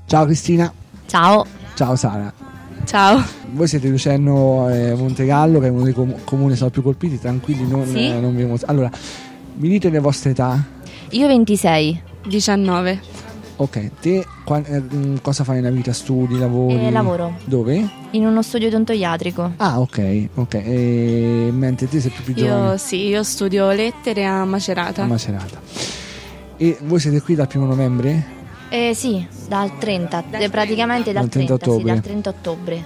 Ciao Cristina. Ciao. Ciao Sara. Ciao. Voi siete Lucerno e Montegallo, che è uno dei comuni sono più colpiti, tranquilli, non vi Allora, mi dite le vostre età? Io 26. 19. Ok, te cosa fai nella vita? Studi, lavori? Lavoro. Dove? In uno studio odontoiatrico. Ah, ok. E mentre te sei più giovane? Io studio lettere a Macerata. A Macerata. E voi siete qui dal 1 novembre? Sì, dal 30, praticamente dal 30 ottobre. Sì, dal 30 ottobre.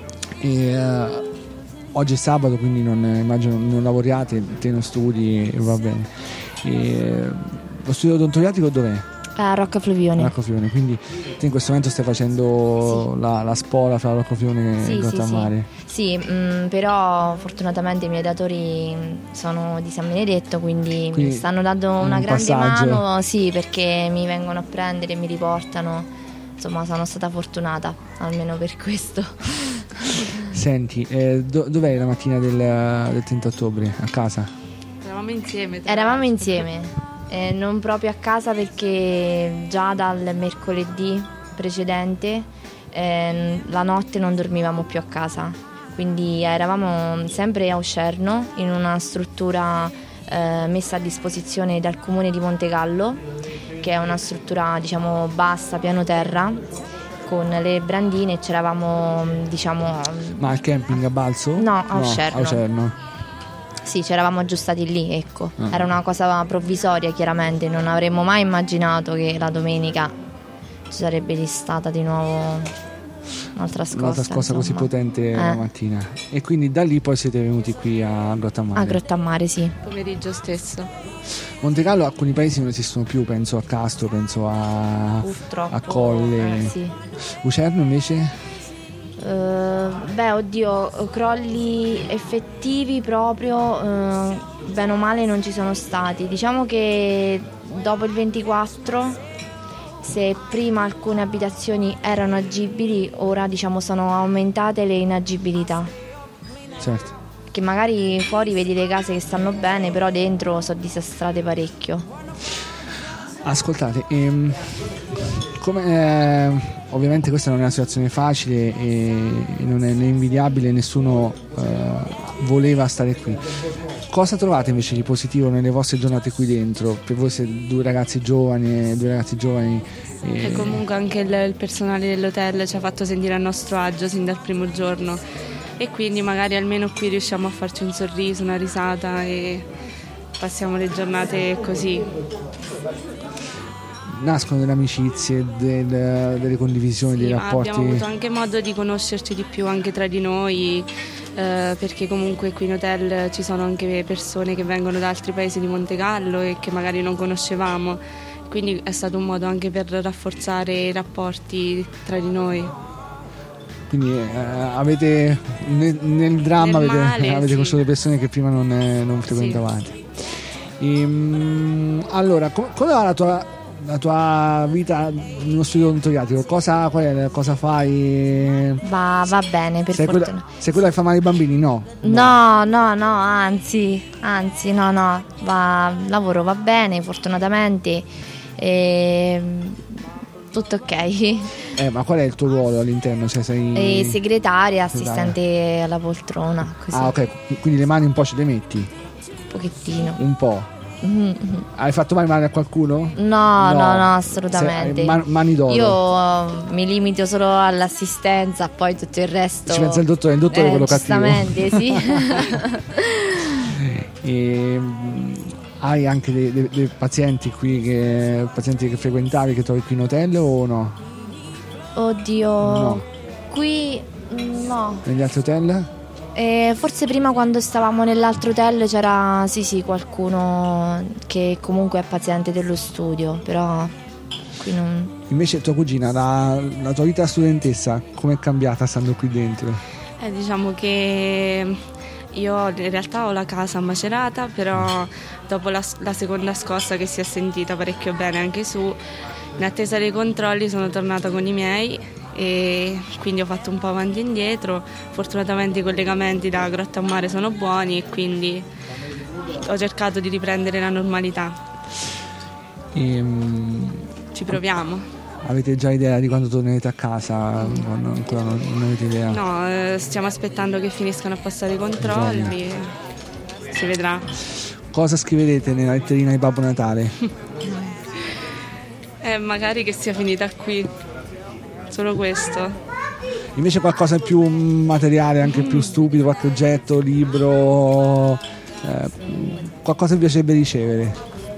E oggi è sabato, quindi immagino non lavoriate, te non studi, va bene. E lo studio odontoiatrico dov'è? A Roccafluvione. Roccafluvione, quindi te in questo momento stai facendo la spola fra Roccafluvione e Grottammare. Sì, però fortunatamente i miei datori sono di San Benedetto, quindi mi stanno dando una grande mano, sì, perché mi vengono a prendere e mi riportano. Insomma, sono stata fortunata, almeno per questo. Senti, dov'è la mattina del 30 ottobre? A casa? Eravamo insieme. Non proprio a casa, perché già dal mercoledì precedente la notte non dormivamo più a casa, quindi eravamo sempre a Uscerno in una struttura messa a disposizione dal comune di Montegallo, che è una struttura diciamo bassa, piano terra, con le brandine. C'eravamo Ma al camping a Balzo? No, a Uscerno. A Uscerno. Sì, ci eravamo aggiustati lì, ecco. Era una cosa provvisoria, chiaramente. Non avremmo mai immaginato che la domenica ci sarebbe stata di nuovo un'altra scossa così potente la mattina. E quindi da lì poi siete venuti qui a Grottammare? A Grottammare, sì. Pomeriggio stesso. Montegallo, alcuni paesi non esistono più, penso a Castro, penso a Colle. Sì. Lucerno invece? Crolli effettivi proprio bene o male non ci sono stati. Diciamo che dopo il 24, se prima alcune abitazioni erano agibili, ora diciamo sono aumentate le inagibilità. Certo. Che magari fuori vedi le case che stanno bene, però dentro sono disastrate parecchio. Ascoltate, ovviamente questa non è una situazione facile e non è né invidiabile, nessuno voleva stare qui. Cosa trovate invece di positivo nelle vostre giornate qui dentro? Per voi siete due ragazzi giovani. E comunque anche il personale dell'hotel ci ha fatto sentire a nostro agio sin dal primo giorno, e quindi magari almeno qui riusciamo a farci un sorriso, una risata, e passiamo le giornate così. Nascono delle amicizie, delle condivisioni, dei rapporti. Abbiamo avuto anche modo di conoscerci di più anche tra di noi, perché comunque qui in hotel ci sono anche persone che vengono da altri paesi di Montegallo e che magari non conoscevamo, quindi è stato un modo anche per rafforzare i rapporti tra di noi. Quindi avete nel dramma avete conosciuto persone che prima non frequentavate. Allora, come va la tua vita nello studio odontoiatrico? Cosa fai? Va bene, per fortuna. Sei quella che fa male ai bambini? No, anzi, no. Lavoro va bene, fortunatamente. Tutto ok. Ma qual è il tuo ruolo all'interno? Cioè, sei segretaria, assistente alla poltrona, così. Ah, ok, quindi le mani un po' ce le metti? Un pochettino. Un po'. Hai fatto mai male a qualcuno? No, assolutamente. Mani d'oro. Io mi limito solo all'assistenza, poi tutto il resto ci pensa il dottore è quello cattivo. Giustamente, sì. Hai anche dei pazienti qui pazienti che frequentavi, che trovi qui in hotel o no? Oddio, no. Qui no. Negli altri hotel? Forse prima, quando stavamo nell'altro hotel, c'era sì qualcuno che comunque è paziente dello studio, però qui non. Invece tua cugina, la tua vita studentessa com'è cambiata stando qui dentro? Diciamo che io in realtà ho la casa a Macerata, però dopo la seconda scossa, che si è sentita parecchio bene anche su, in attesa dei controlli sono tornata con i miei e quindi ho fatto un po' avanti e indietro. Fortunatamente i collegamenti da Grottammare sono buoni e quindi ho cercato di riprendere la normalità. Ci proviamo. Avete già idea di quando tornerete a casa? Ancora non avete idea? No, stiamo aspettando che finiscano a passare i controlli. Si vedrà. Cosa scriverete nella letterina di Babbo Natale? Magari che sia finita qui. Solo questo. Invece qualcosa più materiale, anche più stupido, qualche oggetto, libro, qualcosa vi piacerebbe ricevere?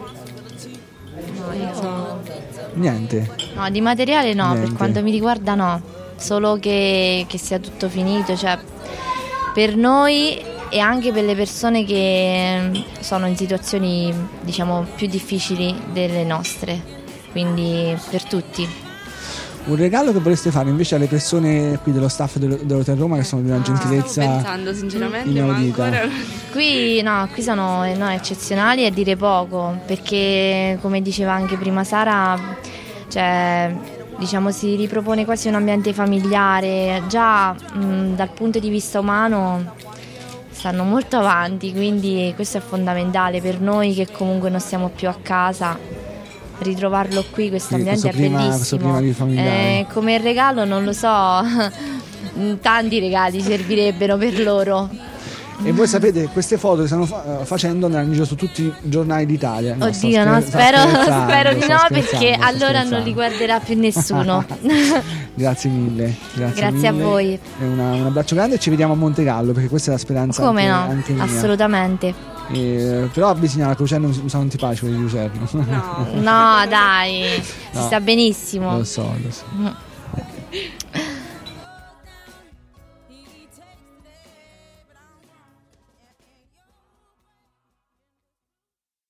Niente? No, di materiale no, Niente. Per quanto mi riguarda no, solo che sia tutto finito, cioè per noi e anche per le persone che sono in situazioni diciamo più difficili delle nostre, quindi per tutti. Un regalo che vorreste fare invece alle persone qui dello staff dell'Hotel Roma, che sono di una gentilezza stavo pensando sinceramente, inaudita. ma ancora... Qui sono eccezionali a dire poco, perché come diceva anche prima Sara, cioè diciamo si ripropone quasi un ambiente familiare, già dal punto di vista umano stanno molto avanti, quindi questo è fondamentale per noi che comunque non stiamo più a casa. Ritrovarlo qui, questo ambiente è bellissimo. Come regalo non lo so, tanti regali servirebbero per loro. E voi sapete, queste foto che stanno facendo andranno in giro su tutti i giornali d'Italia. Oddio, no, spero di no, perché allora non li guarderà più nessuno. Grazie mille. Grazie a voi. Un abbraccio grande e ci vediamo a Montegallo, perché questa è la speranza. Come anche no, mia. Assolutamente. Però a Bisignana che Lucerno sono antipatico di Lucerno. No, dai, si sta benissimo. Lo so.